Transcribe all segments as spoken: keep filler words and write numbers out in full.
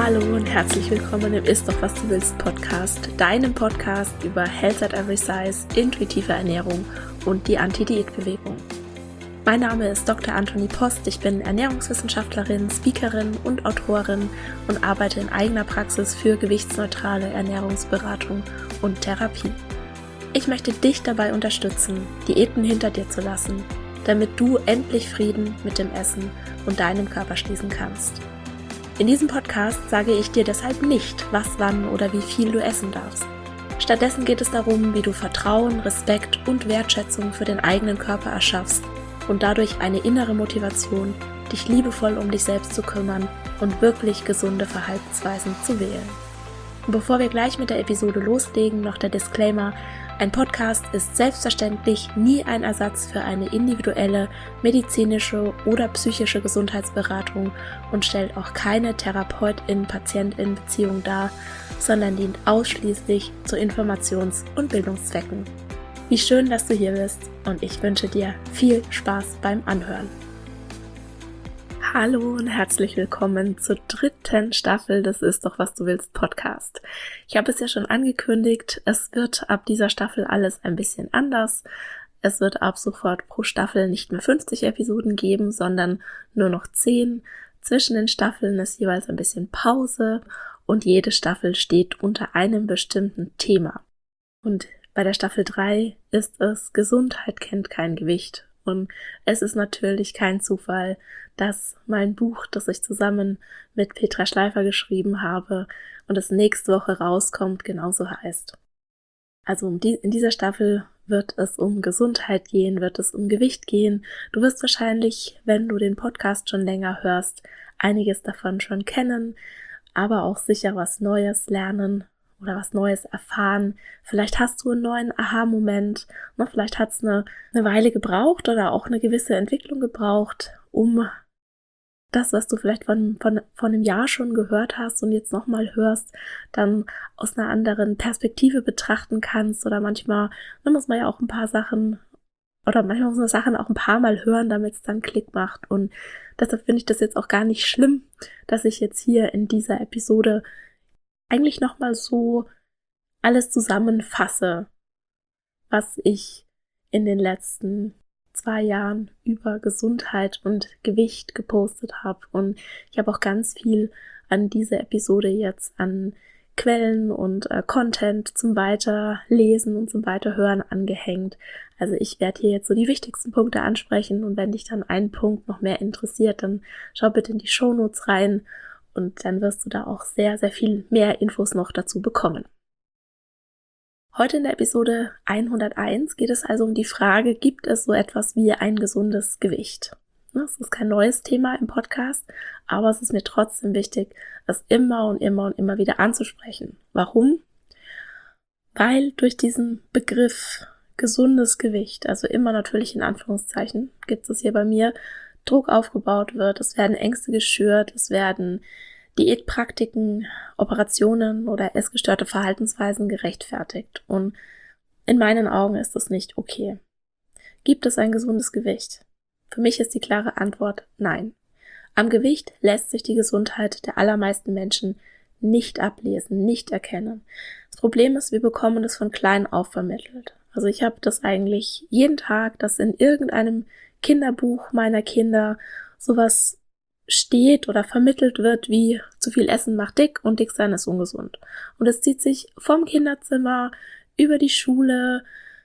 Hallo und herzlich willkommen im Ist doch was du willst Podcast, deinem Podcast über Health at Every Size, intuitive Ernährung und die Anti-Diät-Bewegung. Mein Name ist Doktor Antonie Post, ich bin Ernährungswissenschaftlerin, Speakerin und Autorin und arbeite in eigener Praxis für gewichtsneutrale Ernährungsberatung und Therapie. Ich möchte dich dabei unterstützen, Diäten hinter dir zu lassen, damit du endlich Frieden mit dem Essen und deinem Körper schließen kannst. In diesem Podcast sage ich dir deshalb nicht, was, wann oder wie viel du essen darfst. Stattdessen geht es darum, wie du Vertrauen, Respekt und Wertschätzung für den eigenen Körper erschaffst und dadurch eine innere Motivation, dich liebevoll um dich selbst zu kümmern und wirklich gesunde Verhaltensweisen zu wählen. Und bevor wir gleich mit der Episode loslegen, noch der Disclaimer: Ein Podcast ist selbstverständlich nie ein Ersatz für eine individuelle medizinische oder psychische Gesundheitsberatung und stellt auch keine Therapeutin-Patientin-Beziehung dar, sondern dient ausschließlich zu Informations- und Bildungszwecken. Wie schön, dass du hier bist und ich wünsche dir viel Spaß beim Anhören. Hallo und herzlich willkommen zur dritten Staffel des Ist doch was du willst Podcast. Ich habe es ja schon angekündigt, es wird ab dieser Staffel alles ein bisschen anders. Es wird ab sofort pro Staffel nicht mehr fünfzig Episoden geben, sondern nur noch zehn. Zwischen den Staffeln ist jeweils ein bisschen Pause und jede Staffel steht unter einem bestimmten Thema. Und bei der Staffel drei ist es Gesundheit kennt kein Gewicht. Und es ist natürlich kein Zufall, dass mein Buch, das ich zusammen mit Petra Schleifer geschrieben habe und das nächste Woche rauskommt, genauso heißt. Also um die, in dieser Staffel wird es um Gesundheit gehen, wird es um Gewicht gehen. Du wirst wahrscheinlich, wenn du den Podcast schon länger hörst, einiges davon schon kennen, aber auch sicher was Neues lernen oder was Neues erfahren. Vielleicht hast du einen neuen Aha-Moment, ne? Vielleicht hat es eine, eine Weile gebraucht oder auch eine gewisse Entwicklung gebraucht, um das, was du vielleicht von, von, von einem Jahr schon gehört hast und jetzt nochmal hörst, dann aus einer anderen Perspektive betrachten kannst. Oder manchmal ne, muss man ja auch ein paar Sachen, oder manchmal muss man Sachen auch ein paar Mal hören, damit es dann Klick macht. Und deshalb finde ich das jetzt auch gar nicht schlimm, dass ich jetzt hier in dieser Episode eigentlich nochmal so alles zusammenfasse, was ich in den letzten zwei Jahren über Gesundheit und Gewicht gepostet habe. Und ich habe auch ganz viel an diese Episode jetzt an Quellen und äh, Content zum Weiterlesen und zum Weiterhören angehängt. Also ich werde hier jetzt so die wichtigsten Punkte ansprechen und wenn dich dann ein Punkt noch mehr interessiert, dann schau bitte in die Shownotes rein. Und dann wirst du da auch sehr, sehr viel mehr Infos noch dazu bekommen. Heute in der Episode hunderteins geht es also um die Frage, gibt es so etwas wie ein gesundes Gewicht? Das ist kein neues Thema im Podcast, aber es ist mir trotzdem wichtig, es immer und immer und immer wieder anzusprechen. Warum? Weil durch diesen Begriff gesundes Gewicht, also immer natürlich in Anführungszeichen, gibt es hier bei mir, Druck aufgebaut wird, es werden Ängste geschürt, es werden Diätpraktiken, Operationen oder essgestörte Verhaltensweisen gerechtfertigt. Und in meinen Augen ist das nicht okay. Gibt es ein gesundes Gewicht? Für mich ist die klare Antwort nein. Am Gewicht lässt sich die Gesundheit der allermeisten Menschen nicht ablesen, nicht erkennen. Das Problem ist, wir bekommen das von klein auf vermittelt. Also ich habe das eigentlich jeden Tag, dass in irgendeinem Kinderbuch meiner Kinder sowas steht oder vermittelt wird wie zu viel Essen macht dick und dick sein ist ungesund. Und es zieht sich vom Kinderzimmer über die Schule,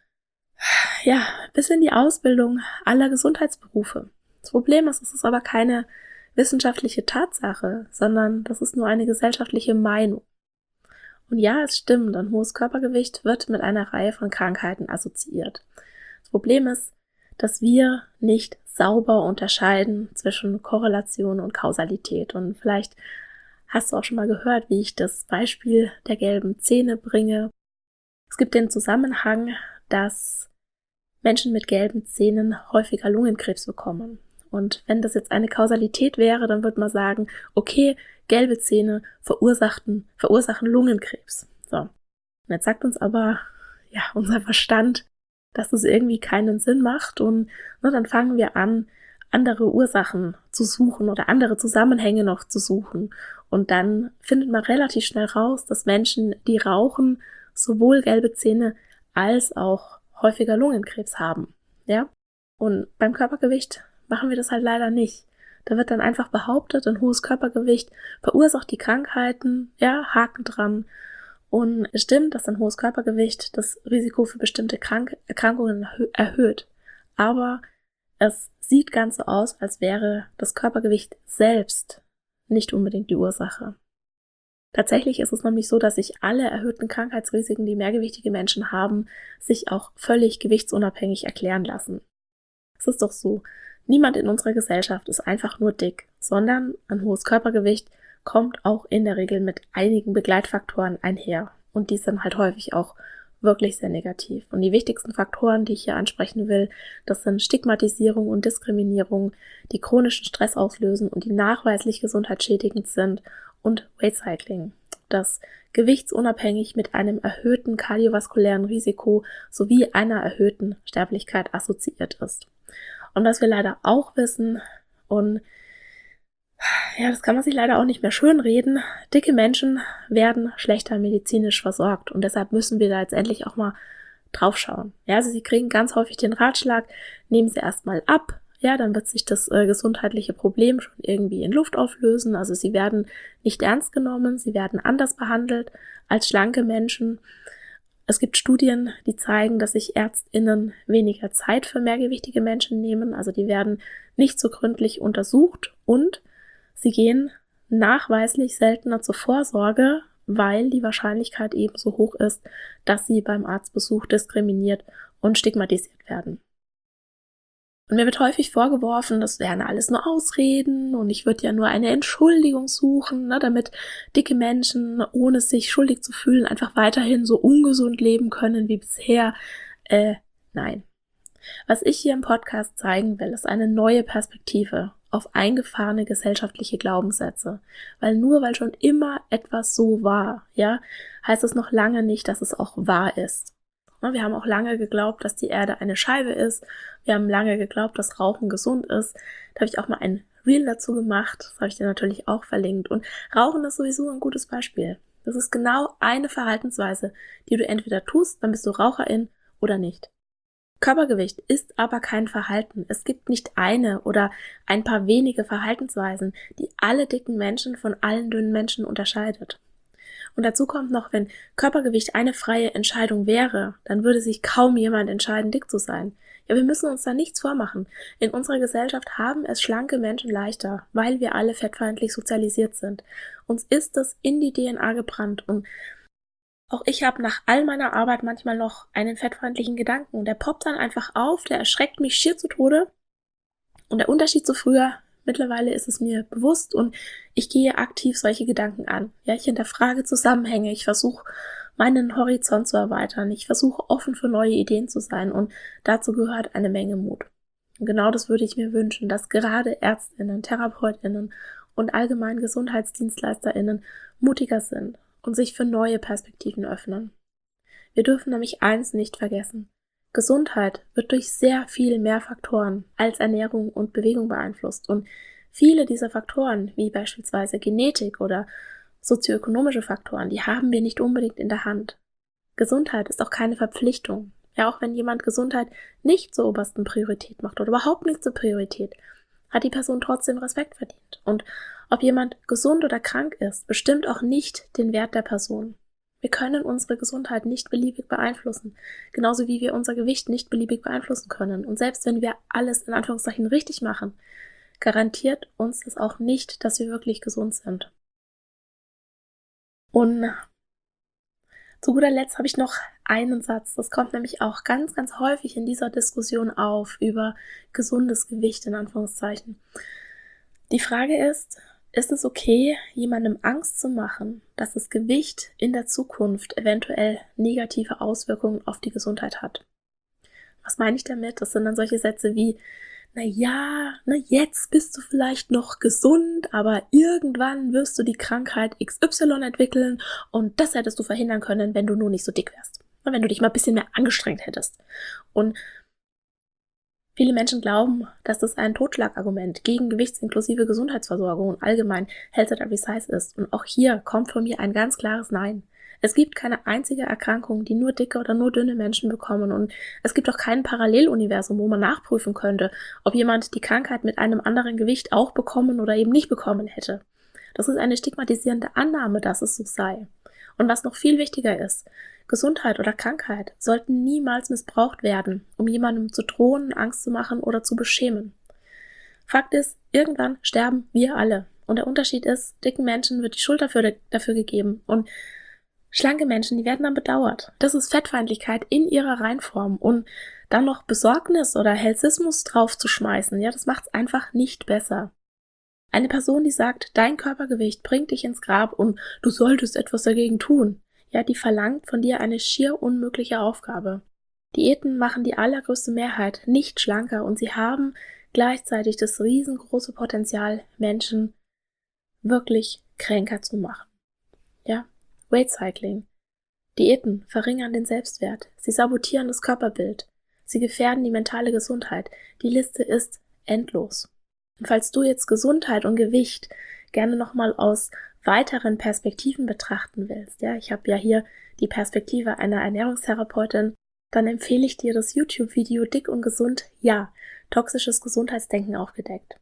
ja, bis in die Ausbildung aller Gesundheitsberufe. Das Problem ist, es ist aber keine wissenschaftliche Tatsache, sondern das ist nur eine gesellschaftliche Meinung. Und ja, es stimmt, ein hohes Körpergewicht wird mit einer Reihe von Krankheiten assoziiert. Das Problem ist, dass wir nicht sauber unterscheiden zwischen Korrelation und Kausalität. Und vielleicht hast du auch schon mal gehört, wie ich das Beispiel der gelben Zähne bringe. Es gibt den Zusammenhang, dass Menschen mit gelben Zähnen häufiger Lungenkrebs bekommen. Und wenn das jetzt eine Kausalität wäre, dann würde man sagen, okay, gelbe Zähne verursachten, verursachen Lungenkrebs. So. Und jetzt sagt uns aber, ja, unser Verstand, dass das irgendwie keinen Sinn macht und ne, dann fangen wir an, andere Ursachen zu suchen oder andere Zusammenhänge noch zu suchen Und dann findet man relativ schnell raus, dass Menschen, die rauchen, sowohl gelbe Zähne als auch häufiger Lungenkrebs haben. Ja? Und beim Körpergewicht machen wir das halt leider nicht. Da wird dann einfach behauptet, ein hohes Körpergewicht verursacht die Krankheiten, ja, Haken dran. Und es stimmt, dass ein hohes Körpergewicht das Risiko für bestimmte Krank- Erkrankungen erhöht. Aber es sieht ganz so aus, als wäre das Körpergewicht selbst nicht unbedingt die Ursache. Tatsächlich ist es nämlich so, dass sich alle erhöhten Krankheitsrisiken, die mehrgewichtige Menschen haben, sich auch völlig gewichtsunabhängig erklären lassen. Es ist doch so, niemand in unserer Gesellschaft ist einfach nur dick, sondern ein hohes Körpergewicht kommt auch in der Regel mit einigen Begleitfaktoren einher. Und die sind halt häufig auch wirklich sehr negativ. Und die wichtigsten Faktoren, die ich hier ansprechen will, das sind Stigmatisierung und Diskriminierung, die chronischen Stress auslösen und die nachweislich gesundheitsschädigend sind, und Weight Cycling, das gewichtsunabhängig mit einem erhöhten kardiovaskulären Risiko sowie einer erhöhten Sterblichkeit assoziiert ist. Und was wir leider auch wissen, und ja, das kann man sich leider auch nicht mehr schönreden, dicke Menschen werden schlechter medizinisch versorgt und deshalb müssen wir da jetzt endlich auch mal drauf schauen. Ja, also sie kriegen ganz häufig den Ratschlag, nehmen sie erstmal ab, ja, dann wird sich das äh, gesundheitliche Problem schon irgendwie in Luft auflösen, also sie werden nicht ernst genommen, sie werden anders behandelt als schlanke Menschen. Es gibt Studien, die zeigen, dass sich ÄrztInnen weniger Zeit für mehrgewichtige Menschen nehmen, also die werden nicht so gründlich untersucht und sie gehen nachweislich seltener zur Vorsorge, weil die Wahrscheinlichkeit eben so hoch ist, dass sie beim Arztbesuch diskriminiert und stigmatisiert werden. Und mir wird häufig vorgeworfen, das wären alles nur Ausreden und ich würde ja nur eine Entschuldigung suchen, ne, damit dicke Menschen, ohne sich schuldig zu fühlen, einfach weiterhin so ungesund leben können wie bisher. Äh, nein. Was ich hier im Podcast zeigen will, ist eine neue Perspektive auf eingefahrene gesellschaftliche Glaubenssätze. Weil nur weil schon immer etwas so war, ja, heißt es noch lange nicht, dass es auch wahr ist. Wir haben auch lange geglaubt, dass die Erde eine Scheibe ist. Wir haben lange geglaubt, dass Rauchen gesund ist. Da habe ich auch mal ein Reel dazu gemacht. Das habe ich dir natürlich auch verlinkt. Und Rauchen ist sowieso ein gutes Beispiel. Das ist genau eine Verhaltensweise, die du entweder tust, dann bist du Raucherin oder nicht. Körpergewicht ist aber kein Verhalten. Es gibt nicht eine oder ein paar wenige Verhaltensweisen, die alle dicken Menschen von allen dünnen Menschen unterscheidet. Und dazu kommt noch, wenn Körpergewicht eine freie Entscheidung wäre, dann würde sich kaum jemand entscheiden, dick zu sein. Ja, wir müssen uns da nichts vormachen. In unserer Gesellschaft haben es schlanke Menschen leichter, weil wir alle fettfeindlich sozialisiert sind. Uns ist das in die D N A gebrannt und auch ich habe nach all meiner Arbeit manchmal noch einen fettfeindlichen Gedanken und der poppt dann einfach auf, der erschreckt mich schier zu Tode. Und der Unterschied zu früher, mittlerweile ist es mir bewusst und ich gehe aktiv solche Gedanken an. Ja, ich hinterfrage Zusammenhänge, ich versuche meinen Horizont zu erweitern, ich versuche offen für neue Ideen zu sein und dazu gehört eine Menge Mut. Und genau das würde ich mir wünschen, dass gerade ÄrztInnen, TherapeutInnen und allgemein GesundheitsdienstleisterInnen mutiger sind und sich für neue Perspektiven öffnen. Wir dürfen nämlich eins nicht vergessen. Gesundheit wird durch sehr viel mehr Faktoren als Ernährung und Bewegung beeinflusst und viele dieser Faktoren, wie beispielsweise Genetik oder sozioökonomische Faktoren, die haben wir nicht unbedingt in der Hand. Gesundheit ist auch keine Verpflichtung. Ja, auch wenn jemand Gesundheit nicht zur obersten Priorität macht oder überhaupt nicht zur Priorität, hat die Person trotzdem Respekt verdient. Und ob jemand gesund oder krank ist, bestimmt auch nicht den Wert der Person. Wir können unsere Gesundheit nicht beliebig beeinflussen, genauso wie wir unser Gewicht nicht beliebig beeinflussen können. Und selbst wenn wir alles in Anführungszeichen richtig machen, garantiert uns das auch nicht, dass wir wirklich gesund sind. Und zu guter Letzt habe ich noch einen Satz, das kommt nämlich auch ganz, ganz häufig in dieser Diskussion auf über gesundes Gewicht in Anführungszeichen. Die Frage ist, ist es okay, jemandem Angst zu machen, dass das Gewicht in der Zukunft eventuell negative Auswirkungen auf die Gesundheit hat? Was meine ich damit? Das sind dann solche Sätze wie, na ja, na jetzt bist du vielleicht noch gesund, aber irgendwann wirst du die Krankheit X Y entwickeln und das hättest du verhindern können, wenn du nur nicht so dick wärst. Wenn du dich mal ein bisschen mehr angestrengt hättest. Und Viele Menschen glauben, dass das ein Totschlagargument gegen gewichtsinklusive Gesundheitsversorgung und allgemein Health at Every Size ist. Und auch hier kommt von mir ein ganz klares Nein. Es gibt keine einzige Erkrankung, die nur dicke oder nur dünne Menschen bekommen. Und es gibt auch kein Paralleluniversum, wo man nachprüfen könnte, ob jemand die Krankheit mit einem anderen Gewicht auch bekommen oder eben nicht bekommen hätte. Das ist eine stigmatisierende Annahme, dass es so sei. Und was noch viel wichtiger ist, Gesundheit oder Krankheit sollten niemals missbraucht werden, um jemandem zu drohen, Angst zu machen oder zu beschämen. Fakt ist, irgendwann sterben wir alle. Und der Unterschied ist, dicken Menschen wird die Schuld dafür, dafür gegeben und schlanke Menschen, die werden dann bedauert. Das ist Fettfeindlichkeit in ihrer Reinform und dann noch Besorgnis oder Hellsismus draufzuschmeißen, ja, das macht's einfach nicht besser. Eine Person, die sagt, dein Körpergewicht bringt dich ins Grab und du solltest etwas dagegen tun, ja, die verlangt von dir eine schier unmögliche Aufgabe. Diäten machen die allergrößte Mehrheit nicht schlanker und sie haben gleichzeitig das riesengroße Potenzial, Menschen wirklich kränker zu machen. Ja, Weight Cycling. Diäten verringern den Selbstwert, sie sabotieren das Körperbild, sie gefährden die mentale Gesundheit. Die Liste ist endlos. Und falls du jetzt Gesundheit und Gewicht gerne nochmal aus weiteren Perspektiven betrachten willst, ja, ich habe ja hier die Perspektive einer Ernährungstherapeutin, dann empfehle ich dir das YouTube-Video Dick und Gesund, ja, toxisches Gesundheitsdenken aufgedeckt.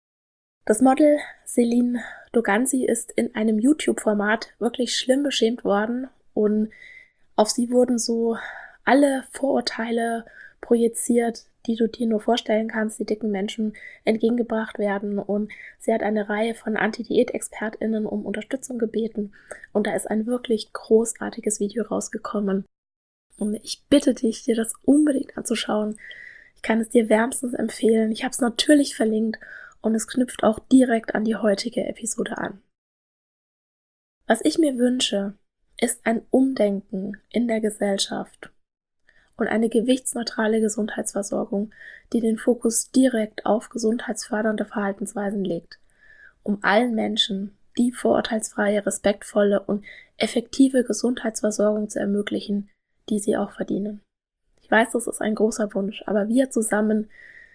Das Model Celine Doganzi ist in einem YouTube-Format wirklich schlimm beschämt worden und auf sie wurden so alle Vorurteile projiziert, die du dir nur vorstellen kannst, die dicken Menschen entgegengebracht werden, und sie hat eine Reihe von Anti-Diät-ExpertInnen um Unterstützung gebeten und da ist ein wirklich großartiges Video rausgekommen und ich bitte dich, dir das unbedingt anzuschauen. Ich kann es dir wärmstens empfehlen. Ich habe es natürlich verlinkt und es knüpft auch direkt an die heutige Episode an. Was ich mir wünsche, ist ein Umdenken in der Gesellschaft und eine gewichtsneutrale Gesundheitsversorgung, die den Fokus direkt auf gesundheitsfördernde Verhaltensweisen legt, um allen Menschen die vorurteilsfreie, respektvolle und effektive Gesundheitsversorgung zu ermöglichen, die sie auch verdienen. Ich weiß, das ist ein großer Wunsch, aber wir zusammen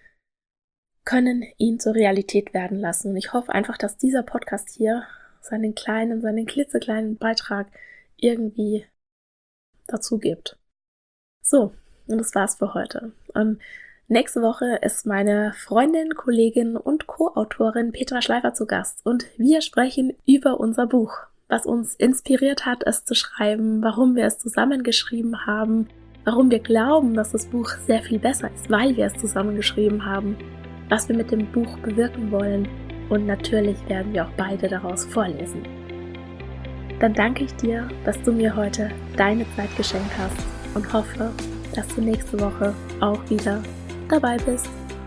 können ihn zur Realität werden lassen. Und ich hoffe einfach, dass dieser Podcast hier seinen kleinen, seinen klitzekleinen Beitrag irgendwie dazu gibt. So, und das war's für heute. Und nächste Woche ist meine Freundin, Kollegin und Co-Autorin Petra Schleifer zu Gast und wir sprechen über unser Buch, was uns inspiriert hat, es zu schreiben, warum wir es zusammengeschrieben haben, warum wir glauben, dass das Buch sehr viel besser ist, weil wir es zusammengeschrieben haben, was wir mit dem Buch bewirken wollen und natürlich werden wir auch beide daraus vorlesen. Dann danke ich dir, dass du mir heute deine Zeit geschenkt hast und hoffe, dass du nächste Woche auch wieder dabei bist.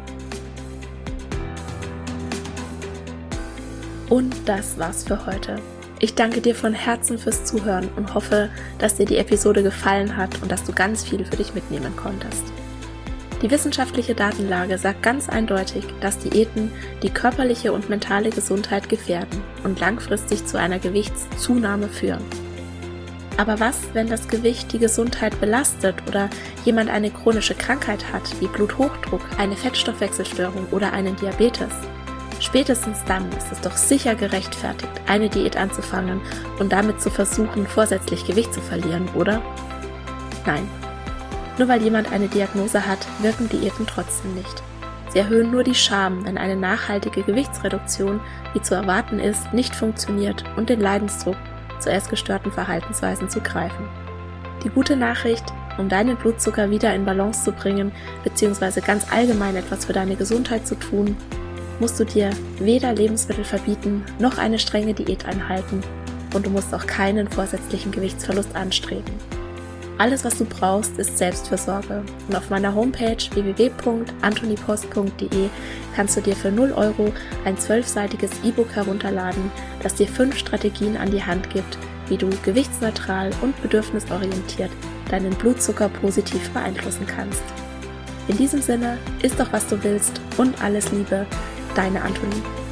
Und das war's für heute. Ich danke dir von Herzen fürs Zuhören und hoffe, dass dir die Episode gefallen hat und dass du ganz viel für dich mitnehmen konntest. Die wissenschaftliche Datenlage sagt ganz eindeutig, dass Diäten die körperliche und mentale Gesundheit gefährden und langfristig zu einer Gewichtszunahme führen. Aber was, wenn das Gewicht die Gesundheit belastet oder jemand eine chronische Krankheit hat, wie Bluthochdruck, eine Fettstoffwechselstörung oder einen Diabetes? Spätestens dann ist es doch sicher gerechtfertigt, eine Diät anzufangen und damit zu versuchen, vorsätzlich Gewicht zu verlieren, oder? Nein. Nur weil jemand eine Diagnose hat, wirken Diäten trotzdem nicht. Sie erhöhen nur die Scham, wenn eine nachhaltige Gewichtsreduktion, wie zu erwarten ist, nicht funktioniert und den Leidensdruck, zu essgestörten Verhaltensweisen zu greifen. Die gute Nachricht, um deinen Blutzucker wieder in Balance zu bringen, beziehungsweise ganz allgemein etwas für deine Gesundheit zu tun, musst du dir weder Lebensmittel verbieten, noch eine strenge Diät einhalten und du musst auch keinen vorsätzlichen Gewichtsverlust anstreben. Alles, was du brauchst, ist Selbstfürsorge und auf meiner Homepage w w w punkt antonipost punkt d e kannst du dir für null Euro ein zwölfseitiges E-Book herunterladen, das dir fünf Strategien an die Hand gibt, wie du gewichtsneutral und bedürfnisorientiert deinen Blutzucker positiv beeinflussen kannst. In diesem Sinne, iss doch was du willst und alles Liebe, deine Antonie.